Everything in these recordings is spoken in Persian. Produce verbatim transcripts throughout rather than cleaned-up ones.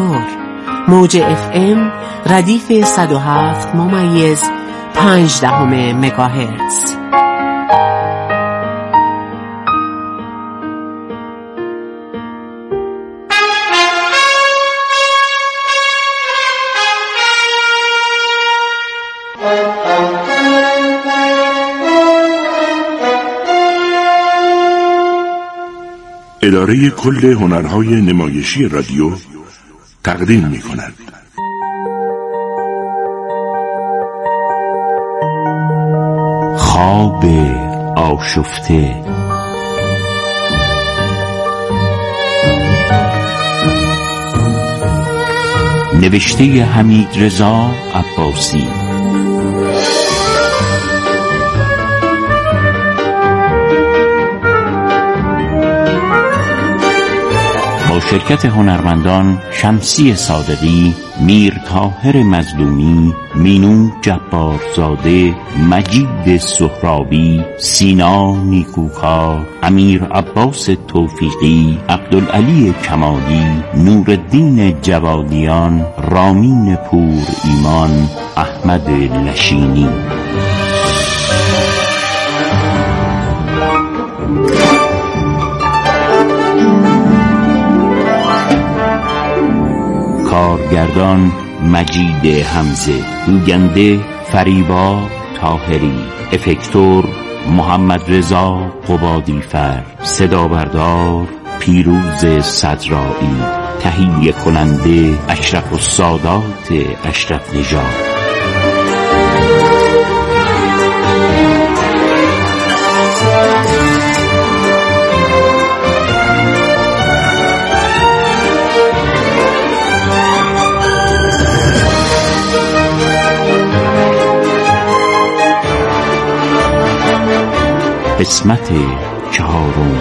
تفکر. موج اف ام ردیف صد و هفت ممیز پنج دهم مگاهرتز. اداره کل هنرهای نمایشی رادیو تقدیم می کند. خواب آشفته. نوشته حمیدرضا عباسی. شرکت هنرمندان شمسی صادقی، میر طاهر مظلومی، مینو جبارزاده، مجید سهرابی، سینا نیکوکار، امیر عباس توفیقی، عبدالعلی کمالی، نورالدین جوادیان، رامین پور ایمان، احمد لشینی. کارگردان مجید حمزه، گوینده فریبا طاهری، افکتور محمد رضا قبادیفر، صدا بردار پیروز صدرایی، تهیه کننده اشرف السادات اشرف نژاد. قسمت چهارم.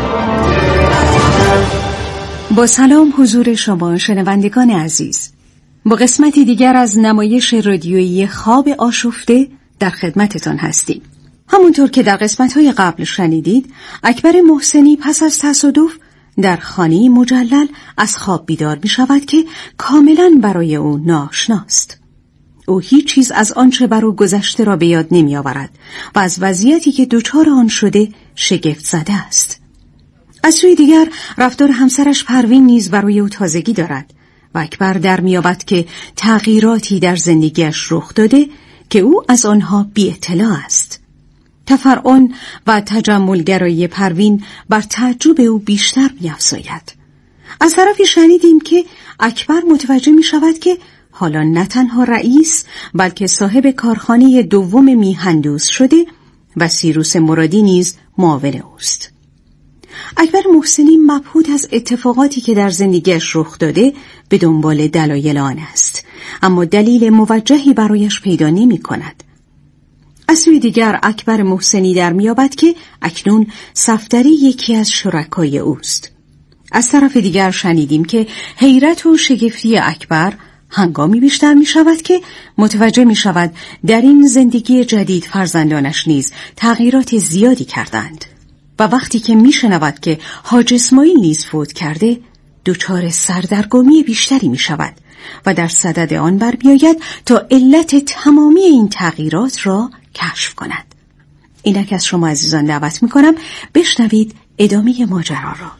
با سلام حضور شما شنوندگان عزیز، با قسمتی دیگر از نمایش رادیویی خواب آشفته در خدمتتان هستیم. همونطور که در قسمت‌های قبل شنیدید، اکبر محسنی پس از تصادف در خانه مجلل از خواب بیدار می شود که کاملاً برای او ناآشناست. او هیچ چیز از آنچه بر او گذشته را به یاد نمی آورد و از وضعیتی که دچار آن شده شگفت زده است. از سوی دیگر رفتار همسرش پروین نیز برای او تازگی دارد و اکبر در می‌یابد که تغییراتی در زندگیش رخ داده که او از آنها بی اطلاع است. تفرعن و تجملگرایی پروین بر تعجب او بیشتر می‌افزاید. از طرفی شنیدیم که اکبر متوجه می‌شود که حالا نه تنها رئیس بلکه صاحب کارخانه دوم میهندوز شده و سیروس مرادی نیز معاون اوست. اکبر محسنی مبهوت از اتفاقاتی که در زندگیش رخ داده به دنبال دلایل آن است، اما دلیل موجهی برایش پیدا نمی کند. از سوی دیگر اکبر محسنی در میابد که اکنون صفدری یکی از شرکای اوست. از طرف دیگر شنیدیم که حیرت و شگفتی اکبر هنگامی بیشتر می شود که متوجه می شود در این زندگی جدید فرزندانش نیز تغییرات زیادی کردند و وقتی که می شنود که حاج اسماعیل نیز فوت کرده دچار سردرگمی بیشتری می شود و در صدد آن بر بیاید تا علت تمامی این تغییرات را کشف کند. اینک از شما عزیزان دعوت می کنم بشنوید ادامه ماجرا را.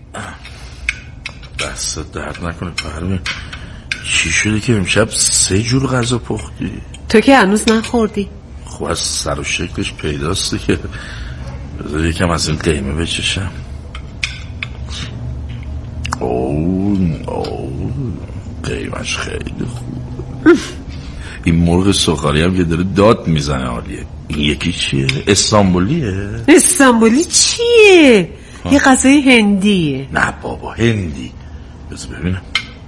دست درد نکنه پروین، چی شده که امشب سه جور غذا پختی؟ تو که هنوز نخوردی. خب از سر و شکلش پیداسته که بذار یکم از این قیمه بچشم. اوه اوه قیمش خیلی خوب. این مرغ سخاری هم که داره داد میزنه عالیه. این یکی چیه؟ استانبولیه؟ استانبولی چیه؟ ها؟ یه غذای هندیه. نه بابا هندی. بذار ببینم.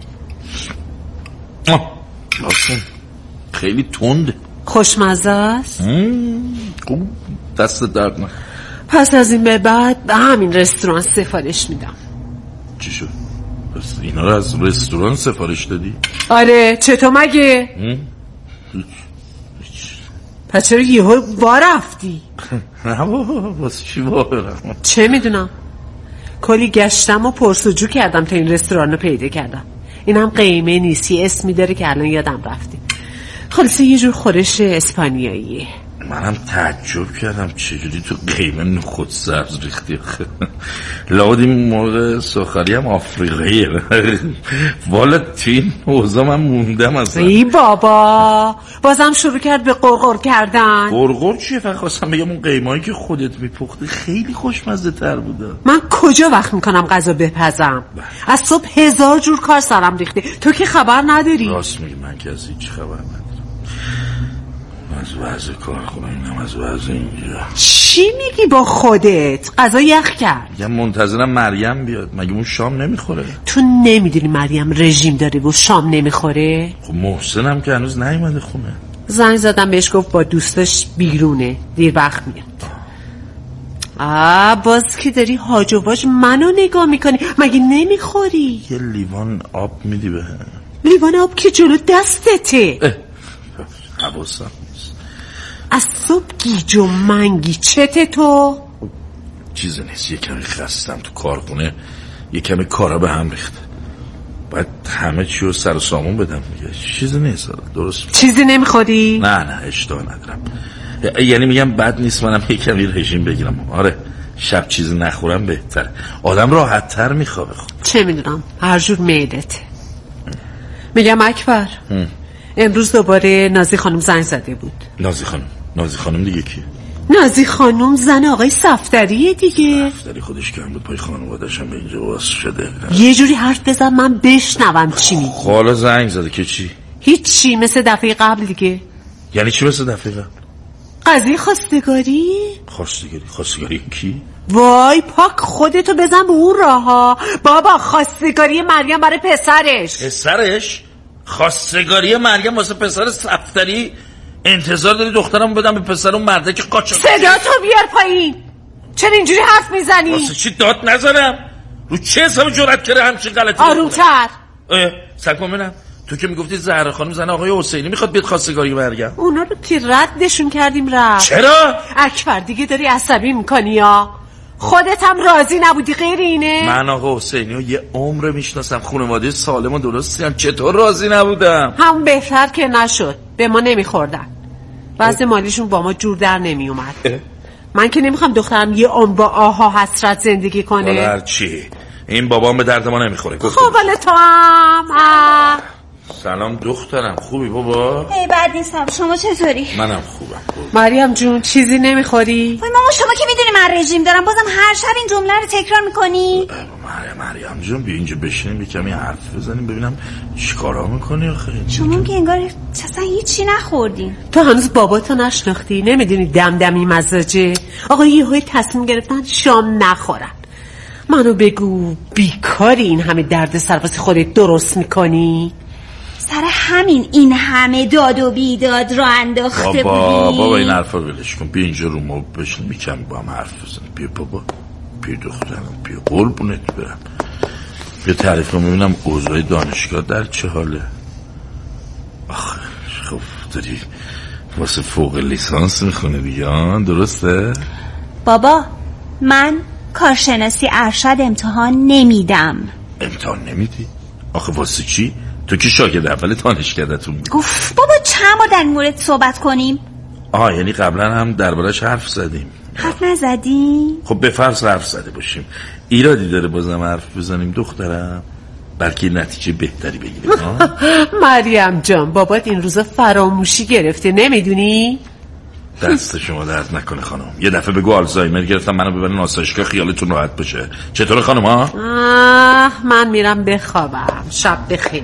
آه لازم خیلی تنده. خوشمزه است؟ خوب دست درد نه. پس از این به بعد به همین رستوران سفارش میدم. چی شد؟ پس اینا رو از رستوران سفارش دادی؟ آره چطور مگه؟ پس چرا یهو وا رفتی؟ نه بابا واسه چی وا برم؟ چه میدونم، کلی گشتم و پرسجو کردم تا این رستوران رو پیدا کردم. اینم قیمه نیست، یه اسمی داره که الان یادم رفته. خلاصه یه جور خورش اسپانیاییه. منم تعجب کردم چجوری تو قیمه نخود سبز ریختی. لابد این مرغ سوخاری هم آفریقاییه. والا تو این اوضاع من موندم اصلا. ای بابا بازم شروع کرد به قرقر کردن. قرقر چیه؟ فقط خواستم بگم اون قیمه‌ای که خودت میپختی خیلی خوشمزه تر بوده. من کجا وقت میکنم غذا بپزم؟ از صبح هزار جور کار سرم ریخته، تو که خبر نداری. راست میگی، من که از هیچ خبر ندارم. از وضع کار خونه اینم از وضع اینجا. چی میگی با خودت؟ غذا یخ کرد. میگم منتظرم مریم بیاد. مگه اون شام نمیخوره؟ تو نمیدونی مریم رژیم داره و شام نمیخوره؟ خب محسنم که هنوز نیومده خونه. زنگ زدم بهش گفت با دوستش بیرونه، دیر وقت میاد. آه باز که داری هاج و واج منو نگاه میکنی، مگه نمیخوری؟ یه لیوان آب میدی به هم؟ لیوان آب که جلو دستته. حواسم نیست. از صبح گیج و منگی چته تو؟ چیزی نیست، یه کمی خستم تو کارخونه، یه کمی کارا به هم ریخته، باید همه چی رو سر و سامون بدم میگه. چیزی نیست درست. چیزی نمیخوری؟ نه نه اشتباه ندارم، یعنی میگم بد نیست منم یه کمی رژیم بگیرم. آره شب چیزی نخورم بهتره، آدم راحت تر میخوابه. خب چه میدونم هر جور معدته. میگم اکبر هم. امروز دوباره نازی خانم زنگ زده بود. نازی خانم؟ نازی خانم دیگه کی؟ نازی خانم زن آقای صفدریه دیگه. صفدری خودش کم بود پای خانوادش هم به اینجا واس شده. یه جوری حرف بزن من بشنوم چی میگی. حالا زنگ زده که چی؟ هیچی، مثل دفعه قبل دیگه. یعنی چی مثل دفعه قبل؟ قضیه خواستگاری؟ خواستگاری؟ خواستگاری کی؟ وای پاک خودتو بزن به اون راه ها. بابا خواستگاری مریم برای پسرش. پسرش؟ خواستگاری مریم واسه پسر صفدری؟ انتظار داری دخترم بدم به پسر اون مرده که قاچاق؟ صدا تو بیار پایین. چرا اینجوری حرف میزنی؟ واسه چی داد نزنم؟ رو چه حساب جرأت کرده همچین غلطی؟ آرومتر. سکون ببینم، تو که میگفتی زهرا خانم زن آقای حسینی میخواد بیاد خواستگاری مریم. اونا رو که ردشون کردیم رفت. چرا؟ اکبر دیگه داری عصبی میکنی یا خودت هم راضی نبودی غیر اینه؟ من آقا حسینی رو یه عمر میشناسم، خانواده سالم و درستی هم، چطور راضی نبودم؟ هم بهتر که نشد، به ما نمیخوردن، وضع مالیشون با ما جور در نمیومد. من که نمیخوام دخترم یه عمر با آها حسرت زندگی کنه. هر چی این بابام به درد ما نمیخوره. خب ولی تو هم سلام دخترم، خوبی بابا؟ ای بد نیستم، شما چطوری؟ منم خوبم. خوب. مریم جون چیزی نمیخوری؟ وای ماما شما که میدونی من رژیم دارم، بازم هر شب این جمله رو تکرار میکنی؟ مریم مریم جون بیا اینجا بشینیم یه کمی حرف بزنیم ببینم چیکارا میکنی آخه. شما که انگار اصلا هیچی نخوردین. تو هنوز باباتو نشناختی، نمیدونی دمدمی مزاجه. آقا یهو تصمیم گرفتن شام نخورن. منو بگو بیکاری این همه درد سر واسه خودت درست میکنی؟ سر همین این همه داد و بیداد رو انداخته بابا بودی؟ بابا این حرفا ولش کن، بیا اینجا رو ما بشین میکنم با هم حرف بزنیم. بیا بابا بیا دخترم بیا قربونت برم. بیا تعریف کنم ببینم اوضاع دانشگاه در چه حاله. آخه خب داری واسه فوق لیسانس میخونه دیگه درسته؟ بابا من کارشناسی ارشد امتحان نمیدم. امتحان نمیدی؟ آخه واسه چی؟ تو که شاگرد اول دانشکده‌تون بودی. گفت بابا چند بار در این مورد صحبت کنیم؟ آه یعنی قبلا هم دربارش حرف زدیم. حرف نزدی؟ خب به فرض حرف زده باشیم، ایرادی داره بازم حرف بزنیم دخترم؟ بلکه نتیجه بهتری بگیریم. مریم جان بابات این روزا فراموشی گرفته نمیدونی؟ دست شما درد نکنه خانم. یه دفعه بگو آلزایمر گرفتم منو ببرن آسایشگاه خیالتون راحت بشه. چطوره خانم ها؟ آه من میرم بخوابم. شب بخیر.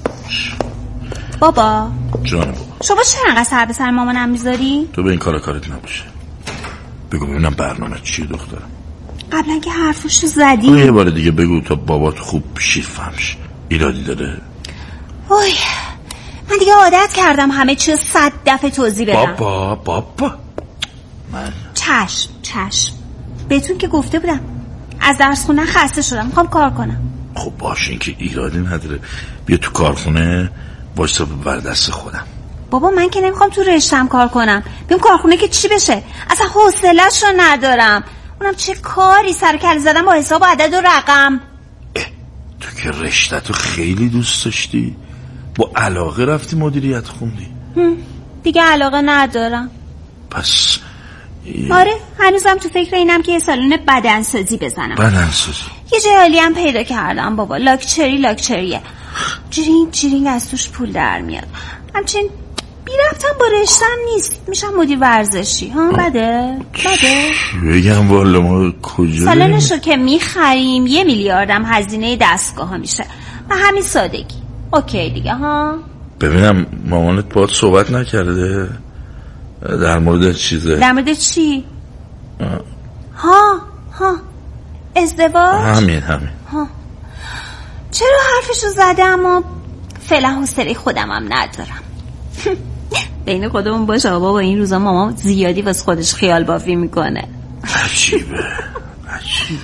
بابا جان بابا شما چرا انقدر سر به سر مامانم میذاری؟ تو به این کارا کارت نباشه. بگو ببینم برنامه چیه دخترم؟ قبلا که حرفشو زدی. یه بار دیگه بگو تا بابات خوب شیر فهمش. ایرادی داره؟ وای من دیگه عادت کردم همه چی صد دفعه توضیح بدم. بابا بابا من چشم چشم بهتون که گفته بودم از درس خوندن خسته شدم میخوام کار کنم. خب باشه این که ایرادی نداره، بیا تو کارخونه واسه بر دست خودم. بابا من که نمیخوام تو رشتم کار کنم، بیام کارخونه که چی بشه؟ اصلا حوصله‌اش رو ندارم. اونم چه کاری سر کله زدم با حساب و عدد و رقم. تو که رشته‌تو خیلی دوست داشتی، با علاقه رفتی مدیریت خوندی. دیگه علاقه ندارم. پس آره هنوزم تو فکر اینم که یه سالن بدنسازی بزنم. بدنسازی؟ یه جای عالی هم پیدا کردم بابا، لاکچری لاکچریه، جیرینگ جیرینگ از توش پول در میاد. همچنین بی ربطم با رشتم نیست، میشم مدیر ورزشی. ها بده؟ بده؟ بگم والا ما کجا سالنشو که میخریم یه میلیاردم هزینه دستگاه ها میشه و همین سادگی. اوکی دیگه ها. ببینم مامانت باهات صحبت نکرده در مورد چیزه؟ در مورد چی؟ آه. ها ها ازدواج؟ همین همین ها. چرا حرفشو زده اما فعلا حوصله خودمم ندارم. بین خودمون باشه بابا، این روزا مامان زیادی واسه خودش خیال بافی میکنه. عجیبه عجیبه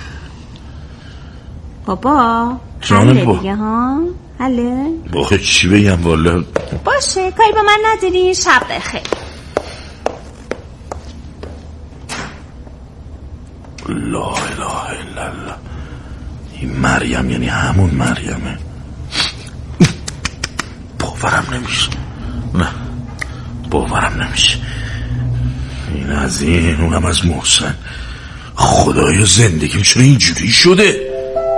بابا. حله با... دیگه ها حله؟ باخه چی بگم والا. باشه کاری با من نداری. شب بخیر. لا اله الا الله. این مریم یعنی همون مریمه. باورم نمیشه. نه باورم نمیشه. این از این اونم از محسن. خدایا زندگیم چرا اینجوری شده؟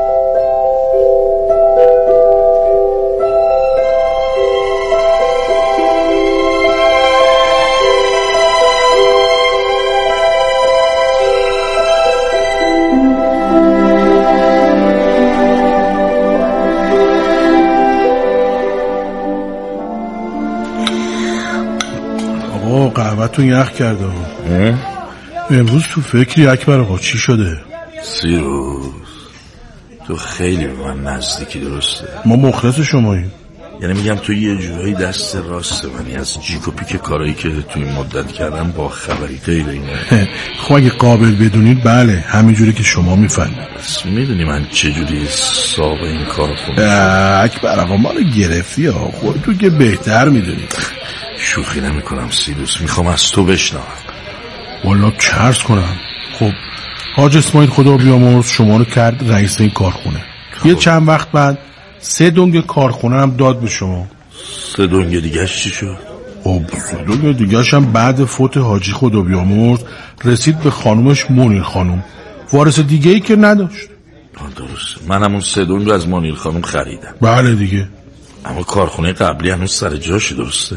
قهوه‌تون یخ کرده. امروز تو فکری اکبر آقا چی شده؟ سیروس تو خیلی به من نزدیکی، درسته؟ ما مخلص شماییم. یعنی میگم تو یه جورایی دست راست منی. از جیک و پیک کارایی که تو این مدت کردم با خبری غیر اینه. خب اگه قابل بدونید بله همینجوری که شما میفهمید. بس میدونی من چجوری صاحب این کار خوندم؟ اکبر آقا ما رو گرفتی ها، خودتو که بهتر میدونی. شوخی نمی کنم سیروس، میخوام از تو بشنوم. والا چرز کنم. خب حاج اسماعیل خدا بیامرز شما رو کرد رئیس این کارخونه. خب. یه چند وقت بعد سه دنگ کارخونه هم داد به شما. سه دنگ دیگهش چی شد؟ خب سه دنگ دیگهش هم بعد فوت حاجی خدا بیامرز رسید به خانومش منیر خانوم. وارث دیگه ای که نداشت. درسته، من همون سه دنگ از منیر خانوم خریدم. بله دیگه. اما کارخونه قبلی هنوز سر جاشه، درسته؟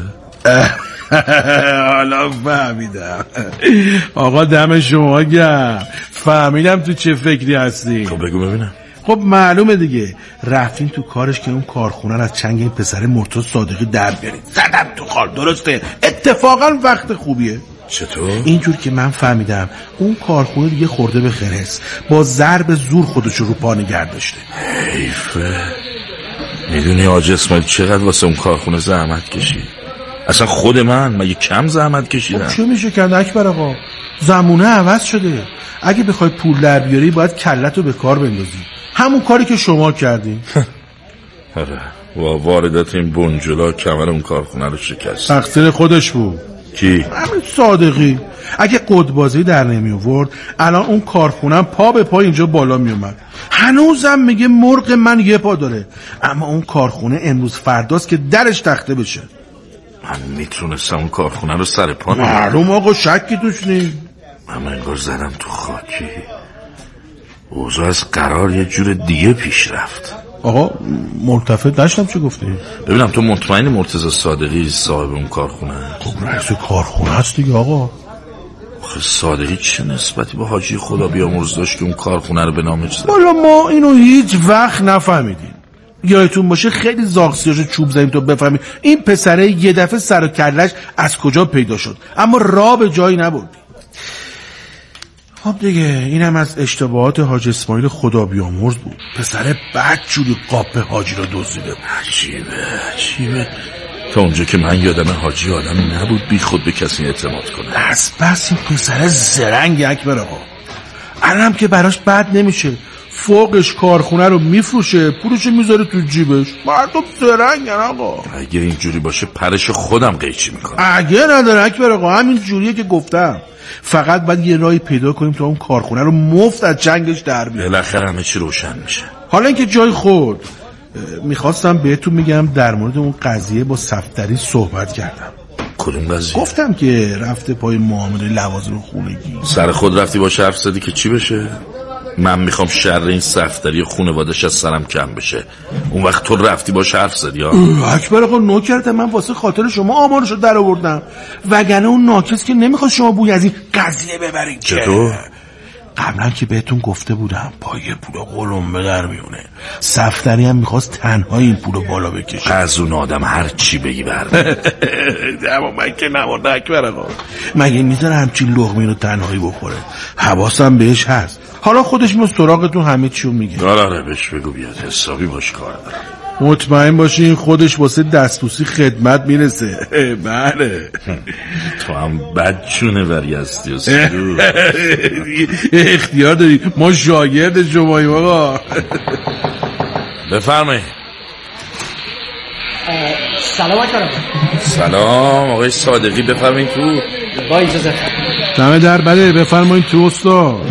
حالا فهمیدم. آقا دم شما گرم، فهمیدم تو چه فکری هستی. خب بگو ببینم. خب معلومه دیگه، رفتین تو کارش که اون کارخونه از چنگ این پسر مرتضی صادقی در بیارید. زدم تو خال، درسته؟ اتفاقا وقت خوبیه. چطور؟ اینجور که من فهمیدم اون کارخونه دیگه خورده به خرس، با ضرب زور خودشو رو پا نگه داشته. حیفه. میدونی حاج اسماعیل چقدر واسه اون کارخونه زحمت کشید؟ اصلا خود من مگه کم زحمت کشیدم؟ چه میشه کرد اکبر آقا؟ زمونه عوض شده. اگه بخوای پول در بیاری باید کلتو به کار بندازی. همون کاری که شما کردین. آره و واردات این بنجلا کمر اون کارخونه رو شکست. تقصیر خودش بود. کی؟ همین صادقی. اگه قدبازی در نمی آورد الان اون کارخونه پا به پا اینجا بالا می اومد. هنوزم میگه مرغ من یه پا داره، اما اون کارخونه امروز فرداست که درش تخته بشه. من میتونستم اون کارخونه رو سر پا نگیرم. معلوم آقا شکی توش نیست. من انگار زدم تو خاکی. اوضاع از قرار یه جور دیگه پیش رفت. آقا ملتفت نشتم چه گفتی؟ ببینم تو مطمئنی مرتضی صادقی صاحب اون کارخونه است؟ خب رئیس کارخونه است دیگه آقا. آخه صادقی چه نسبتی با حاجی خدا بیامرز داشت که اون کارخونه رو به نامش زد؟ والا ما اینو هیچ وقت نفهمیدیم. یادتون باشه خیلی زاغسیاشو چوب زدیم تا بفهمیم این پسره یه دفعه سر و کلش از کجا پیدا شد، اما راه به جایی نبردیم. خب دیگه اینم از اشتباهات حاج اسماعیل خدا بیامرز بود. پسر بدجوری قاپ حاجی رو دزدیده بود. عجیبه عجیبه. تا اونجا که من یادم حاجی آدمی نبود بی خود به کسی اعتماد کنه. بس بس این پسر زرنگ اکبر آقا. الانم که براش بد نمیشه، فوقش کارخونه رو میفروشه، پولشو میذاره تو جیبش. مردم زرنگن آقا. اگه اینجوری باشه پرش خودم قیچی میکنم. اگه نداره اکبر آقا، همین جوریه که گفتم. فقط باید یه راهی پیدا کنیم تا اون کارخونه رو مفت از جنگش در بیاریم. بالاخره همه چی روشن میشه. حالا اینکه جای خود، میخواستم بهتون میگم در مورد اون قضیه با صفدری صحبت کردم. کدوم قضیه؟ گفتم که رفته پای معامله لوازم خونگی. سر خود رفتی با حرف زدی که چی بشه؟ من میخوام شر این صفدری خونوادش از سرم کم بشه. اون وقت تو رفتی با حرف زدی ها؟ اکبر آقا نوکرت من واسه خاطر شما آمارشو در آوردم، وگرنه اون ناکس که نمیخواد شما بوی از این قضیه ببرین. چطور؟ قبلا که بهتون گفته بودم پای پولو قلمبه در میونه. صفدری هم میخواست تنها این پولو بالا بکشه. از اون آدم هر چی بگی برده. اما من که نمارده اکبر آقا، مگه میذاره همچین لقمه رو تنهایی بخوره؟ حواسم بهش هست. حالا خودش میاد سراغتون همه چیو میگه. آره آره بهش بگو بیاد، حسابی باش کار دارم. مطمئن باشین خودش واسه دستوسی خدمت میرسه. بله. تو هم بدجونه بریستی و سیرو. اختیار داری، ما شاگرد شماییم آقا. بفرمایید. سلام آقا. سلام آقای صادقی، بفرمایید تو. با اجازه. دم در بله بفرمایید تو استاد.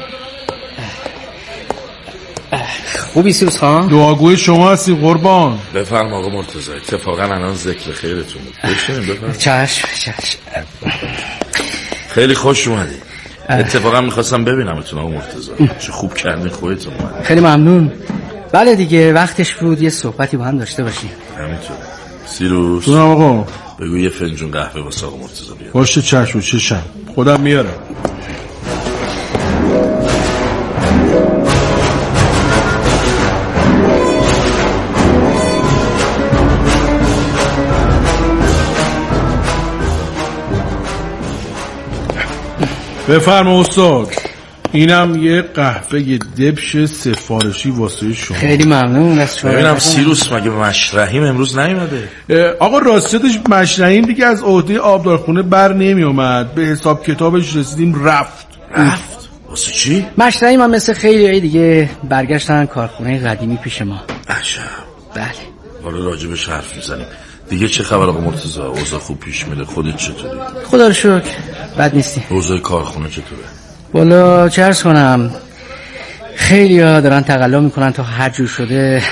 خوبی سیروس خان؟ دعاگوی شما هستی قربان. بفرم آقا مرتضی، اتفاقا الان ذکر خیرتون بود. بشینیم بفرم. چشم چشم. خیلی خوش اومدی. اتفاقا میخواستم ببینمتون آقا مرتضی. چه خوب کردین خودتون اومدید. خیلی ممنون. بله دیگه وقتش بود یه صحبتی با هم داشته باشیم. همینطور. سیروس جونم آقا. بگو یه فنجون قهوه واسه آقا مرتضی بیار. باشه چشم چشم، خودم میارم. بفرما استاد، اینم یه قهوه دبش سفارشی واسه شما. خیلی ممنون از شما. ببینم سیروس مگه مشرحیم امروز نیومده؟ آقا راستش مشرحیم دیگه از عهده آبدارخونه بر نمی اومد، به حساب کتابش رسیدیم رفت. رفت؟ واسه چی؟ مشرحیم هم مثل خیلی دیگه برگشتن کارخونه قدیمی پیش ما. عجب. بله. حالا راجبش حرف میزنیم. دیگه چه خبر آقا مرتضی؟ اوضاع خوب پیش میره؟ خودت چطوری؟ خدا رو شکر بد نیستی. اوضاع کارخونه چطوره؟ والا چه عرض کنم، خیلی ها دارن تقلا میکنن تا هر جور شده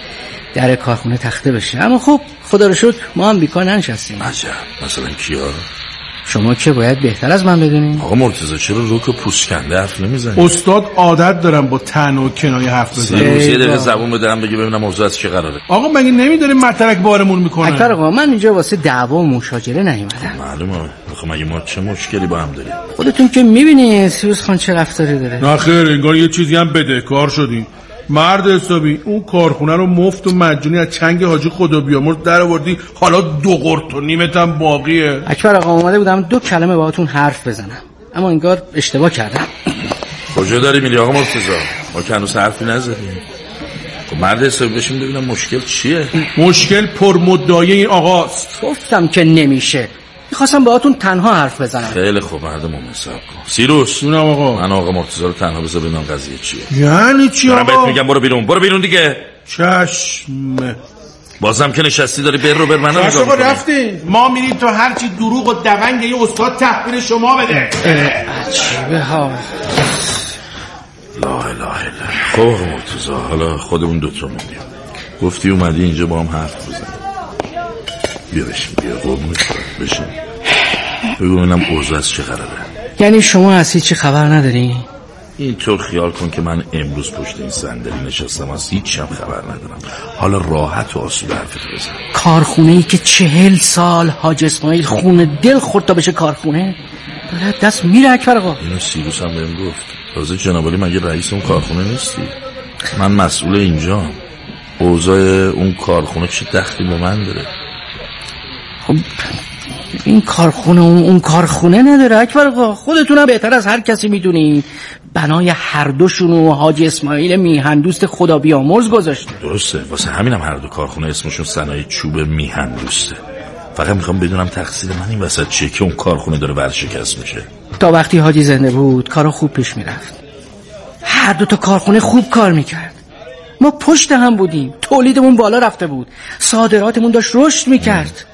در کارخونه تخته بشه، اما خب خدا رو شکر ما هم بیکار ننشستیم. عجب. مثلا کیا؟ شما که باید بهتر از من بدونین. آقا مرتضی چرا روک و پوست کنده حرف نمیزنی؟ استاد عادت دارم با تن و کنایه حرف بزنه. سیروس یه دقیقه زبون بدم بگی ببینم موضوع از چه قراره. آقا مگه نمیدونیم مطرک بارمون میکنه؟ اکبر آقا من اینجا واسه دعوا و مشاجره نیومدم. معلومه. آخه مگه ما چه مشکلی با هم داریم؟ خودتون که میبینید سیروس خان چه رفتاری داره. نه خیر، انگار یه چیزی هم بدهکار شدیم. مرد حسابی اون کارخونه رو مفت و مجانی از چنگ حاجی خدا بیامرز در آوردی، حالا دو قرط و نیمت هم باقیه. اکبر آقا اومده بودم دو کلمه باهاتون حرف بزنم، اما انگار اشتباه کردم. کجا داری میری آقا مرتضی؟ ما که هنوز حرفی نزدیم. خب مرد حسابی بشیم ببینم مشکل چیه. مشکل پرمدعی این آقاست. گفتم که نمیشه، میخواستم باهاتون تنها حرف بزنم. خیلی خوب مردم حساب کن. سیروس جونم آقا. من آقا مرتضی رو تنها بذار ببینم قضیه چیه. یعنی چی آقا؟ من بهت میگم برو بیرون، برو بیرون دیگه. چشم. بازم که نشستی داری بر رو بر منو نگاه می‌کنی. رفتین ما میریم تا هرچی دروغ و دونگ یه استاد تحویل شما بده. عجیبه ها. لا اله الا. خب آقا مرتضی حالا خودمون دوتا موندیم، گفتی اومدی اینجا با هم حرف بزنیم. بیا بشین، بیا قربونت برم بشین. بگو ببینم اوضاع از چه قراره. یعنی شما از هیچی خبر نداری؟ اینطور خیال کن که من امروز پشت این صندلی نشستم، از هیچ هم خبر ندارم. حالا راحت و آسوده حرفت بزن. کارخونه‌ای که چهل سال حاج اسماعیل خون دل خورد تا بشه کارخونه داره دست میره اکبر آقا. اینو سیروس هم بهم گفت. تازه جنابالی مگه رئیس اون کارخونه نیستی؟ من مسئول اینجام. اوضاع اون کارخونه چه دخلی به من داره؟ خب این کارخونه اون, اون کارخونه نداره اکبر آقا، خودتونم بهتر از هر کسی میدونی بنای هر دوشون و حاجی اسماعیل میهن دوست خدا بیامرز گذاشته. درسته، واسه همینم هر دو کارخونه اسمشون صنایع چوب میهن دوسته. فقط میخوام بدونم تقصیر من این وسط چیه که اون کارخونه داره ورشکست میشه. تا وقتی حاجی زنده بود کارا خوب پیش میرفت، هر دو تا کارخونه خوب کار میکرد، ما پشت هم بودیم، تولیدمون بالا رفته بود، صادراتمون داشت رشد میکرد،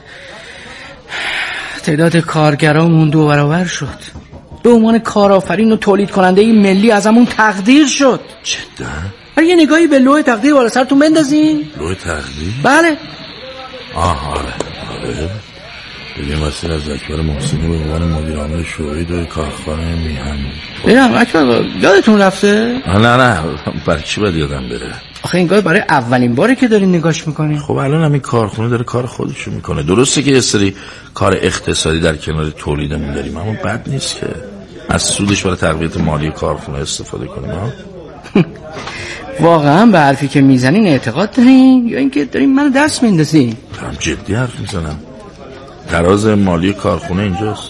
تعداد کارگرامون دو برابر شد، به عنوان کارآفرین و تولید کننده ملی ازمون تقدیر شد. جدا؟ آره یه نگاهی به لوح تقدیر بالا سرتون بندازین. لوح تقدیر؟ بله. آه آره آره. بگیم وسیل از اکبر محسنی به عنوان مدیر عامل شعبه دو کارخانه میهن. ببینم اکبر یادتون رفته؟ نه نه برای چی باید یادم بره؟ آخه این برای اولین باره که دارین نگاش میکنین. خب الان همین کارخونه داره کار خودشو میکنه. درسته که یه سری کار اقتصادی در کنار تولیدمون داریم، اما بد نیست که از سودش برای تقویت مالی کارخونه استفاده کنیم. ها واقعا به حرفی که میزنین اعتقاد دارین یا اینکه دارین منو درس میندازین؟ دارم جدی حرف میزنم. تراز مالی کارخونه اینجاست.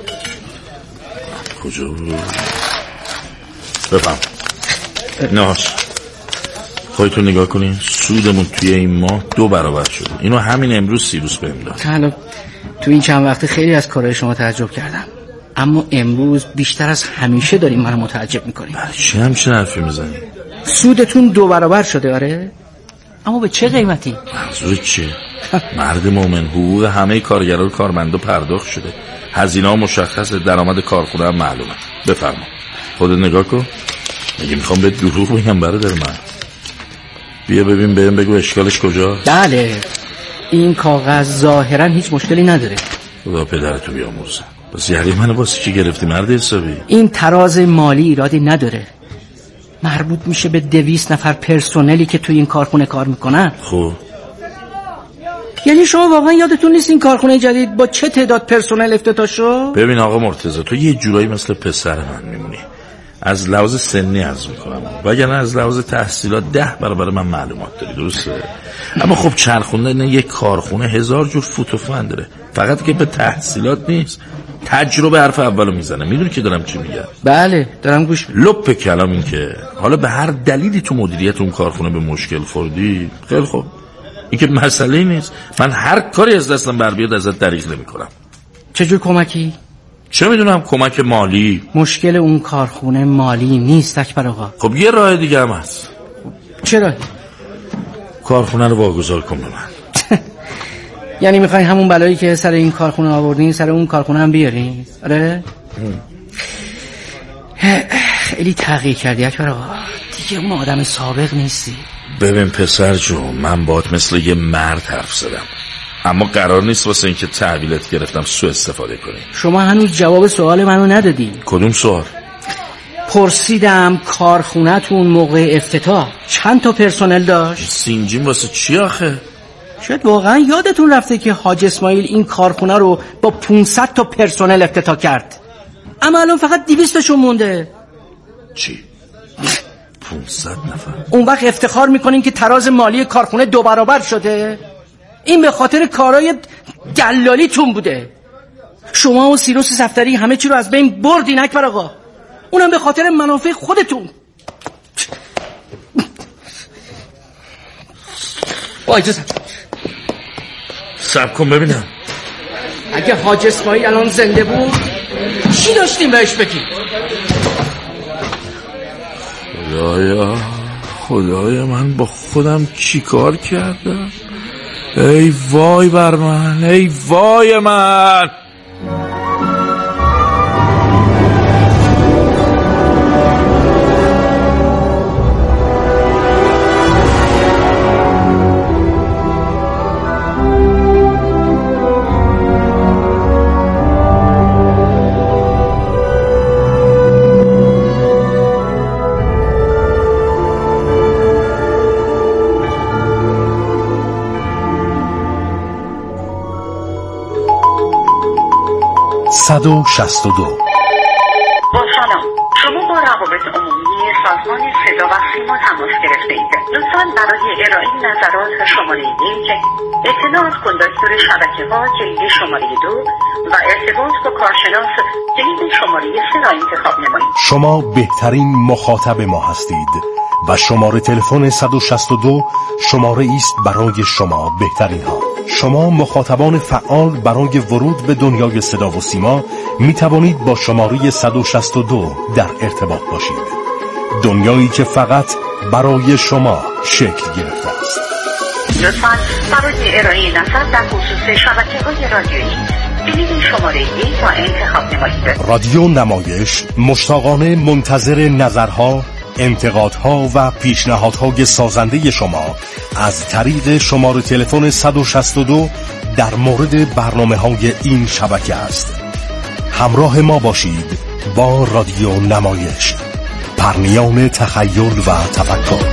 کجا بود؟ بفهم نهاش خودتون نگاه کنین. سودمون توی این ماه دو برابر شده. اینو همین امروز سیروس بهم داد. حالا تو این چند وقته خیلی از کارهای شما تعجب کردم، اما امروز بیشتر از همیشه داریم منو متعجب میکنیم. برای چی همچین حرفی میزنی؟ سودتون دو برابر شده. آره اما به چه قیمتی؟ منظور چیه؟ مرد مومن، حقوق همه کارگران و کارمندا پرداخت شده، هزینه ها مشخصه، درآمد کارخونه هم معلومه. بفرما خودت نگاه کن. میگه میخوام به دروغ بگم برادر من. بیا ببین بهم بگو اشکالش کجاست. بله این کاغذ ظاهرا هیچ مشکلی نداره. خدا پدرتو بیامرزه. بس یعنی منو واسه چی گرفتی مرد حسابی؟ این تراز مالی ایرادی نداره، مربوط میشه به دویست نفر پرسنلی که توی این کارخونه کار میکنن. خب یعنی شما واقعا یادتون نیست این کارخونه جدید با چه تعداد پرسنل افتتاح شد؟ ببین آقا مرتضی، تو یه جورایی مثل پسر من میمونی. از لحاظ سنی عرض میکنم، وگرنه از لحاظ تحصیلات ده برابر من معلومات داری. درسته؟ اما خب چرخوندن یک کارخونه هزار جور فوت و فن داره، فقط که به تحصیلات نیست، تجربه حرف اولو میزنه. میدونی که دارم چی میگم؟ بله دارم گوش میدم. لپ کلام این که حالا به هر دلیلی تو مدیریت اون کارخونه به مشکل خوردی، خیلی خوب، این که مسئله نیست. من هر کاری از دستم بر بیاد ازت دریغ نمی‌کنم. چجور کمکی؟ چه میدونم، کمک مالی. مشکل اون کارخونه مالی نیست اکبر آقا. خب یه راه دیگه هم هست. چرا؟ کارخونه رو واگذار کن به من. یعنی میخوای همون بلایی که سر این کارخونه آوردین سر اون کارخونه هم بیارین؟ آره؟ خیلی تغییر کردی اکبر آقا، دیگه اون آدم سابق نیستی. ببین پسر جون، من باهات مثل یه مرد حرف زدم، اما قرار نیست واسه اینکه تحویلت گرفتم سوء استفاده کنی. شما هنوز جواب سوال منو ندادی. کدوم سوال؟ پرسیدم کارخونه‌تون موقع افتتاح چند تا پرسنل داشت؟ سینجیم واسه چی آخه؟ شاید واقعا یادتون رفته که حاج اسماعیل این کارخونه رو با پانصد تا پرسنل افتتاح کرد، اما الان فقط دویست تاشون مونده. چی؟ پانصد نفر؟ اون وقت افتخار میکنین که تراز مالی کارخونه دو برابر شده؟ این به خاطر کارهای دلالیتون بوده. شما و سیروس صفدری همه چی رو از بین بردین اکبر آقا، اونم به خاطر منافع خودتون. با اجازه صبر کن ببینم. اگه حاج اسماعیل الان زنده بود چی داشتیم بهش بگیم؟ خدایا خدایا من با خودم چی کار کردم؟ ای وای بر من، ای وای من. صد و شصت و دو. با سلام، شما با روابط عمومی سازمان صدا و سیما تماس گرفته اید. لطفاً برای ارائه نظرات شماره یک، اطلاعات کندکتور شبکه ها جلد شماره دو و ارتباط با کارشناس جلد شماره سه را انتخاب نمایید. شما بهترین مخاطب ما هستید و شماره تلفن صد و شصت و دو شماره است برای شما بهترین ها. شما مخاطبان فعال برای ورود به دنیای صدا و سیما می توانید با شماره صد و شصت و دو در ارتباط باشید. دنیایی که فقط برای شما شکل گرفته است. لطفاً برای ارائه نظر در خصوص شبکه‌های رادیویی کلید شماره یک را انتخاب نمایید. رادیو نمایش مشتاقانه منتظر نظرها، انتقادها و پیشنهادهای سازنده شما از طریق شماره تلفن صد و شصت و دو در مورد برنامه‌های این شبکه است. همراه ما باشید با رادیو نمایش، پرنیان تخیل و تفکر.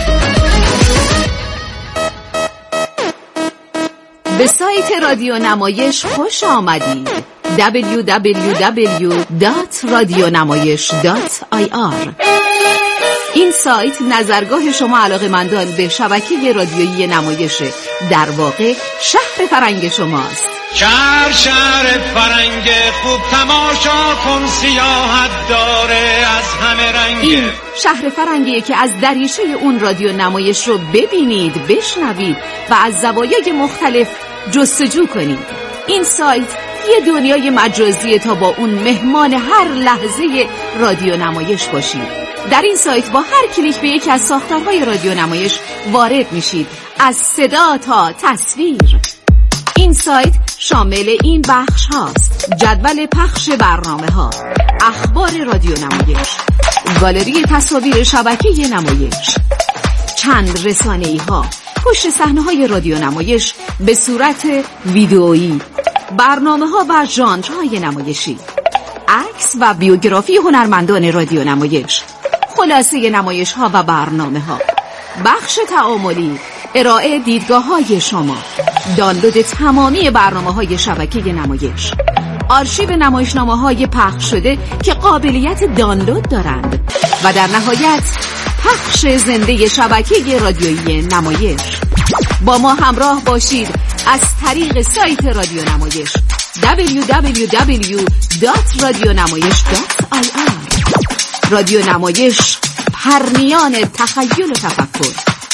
به سایت رادیو نمایش خوش آمدید. دبلیو دبلیو دبلیو دات رادیونمایش دات آی آر. این سایت نظرگاه شما علاقه‌مندان به شبکه رادیویی نمایشه، در واقع شهر فرنگ شماست. شهر شهر فرنگ خوب تماشا کن، سیاحت داره از همه رنگ. این شهر فرنگیه که از دریچه اون رادیو نمایش رو ببینید، بشنوید و از زوایای مختلف جستجو کنید. این سایت یه دنیای مجازیه تا با اون مهمان هر لحظه رادیو نمایش باشید. در این سایت با هر کلیک به یکی از ساختارهای رادیو نمایش وارد میشید، از صدا تا تصویر. این سایت شامل این بخش هاست: جدول پخش برنامه ها، اخبار رادیو نمایش، گالری تصاویر شبکه نمایش، چند رسانه‌ای ها، پشت صحنه های رادیو نمایش به صورت ویدئویی، برنامه ها و ژانرهای نمایشی، عکس و بیوگرافی هنرمندان رادیو نمایش، خلاصه نمایش ها و برنامه ها، بخش تعاملی، ارائه دیدگاه های شما، دانلود تمامی برنامه های شبکه نمایش، آرشیو نمایشنامه های پخش شده که قابلیت دانلود دارند و در نهایت پخش زنده شبکه رادیویی نمایش. با ما همراه باشید از طریق سایت رادیو نمایش دبلیو دبلیو دبلیو دات رادیونمایش دات آی آر. رادیو نمایش، پرنیان تخیل و تفکر.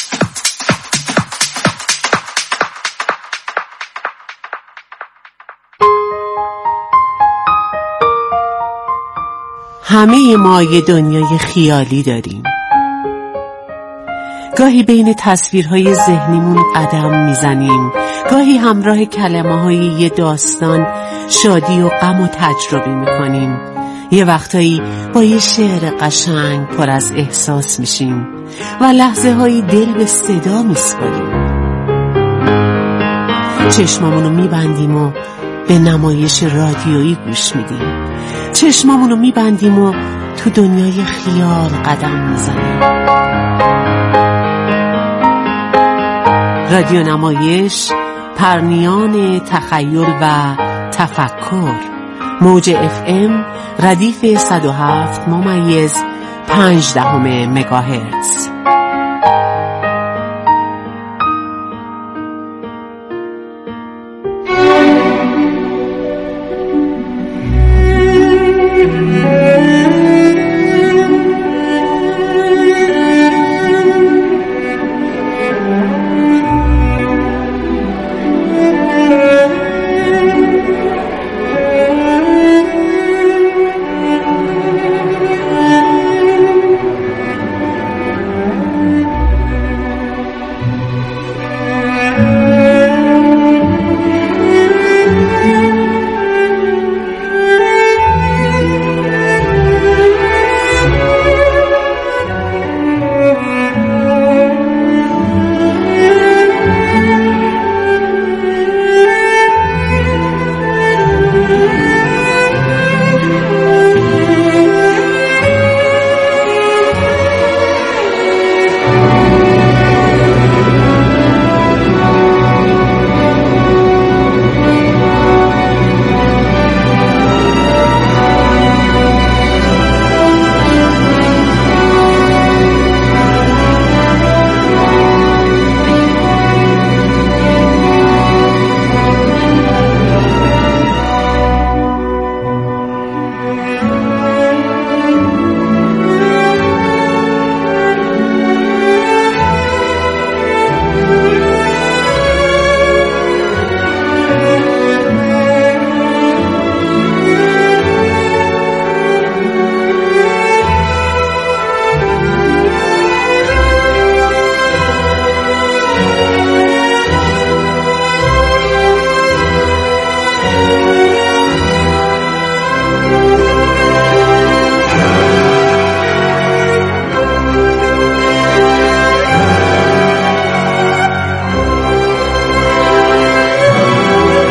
همه ما یه دنیای خیالی داریم. گاهی بین تصویرهای ذهنیمون قدم میزنیم، گاهی همراه کلمه‌های یه داستان شادی و غم و تجربه میکنیم. یه وقتایی با یه شعر قشنگ پر از احساس میشیم و لحظه هایی دل به صدا میسپاریم. چشمامونو میبندیم و به نمایش رادیویی گوش میدیم. چشمامونو میبندیم و تو دنیای خیال قدم میزنیم. رادیو نمایش، پرنیان تخیل و تفکر. موج اف ام ردیف صد و هفت ممیز پنج دهم مگاهرتز.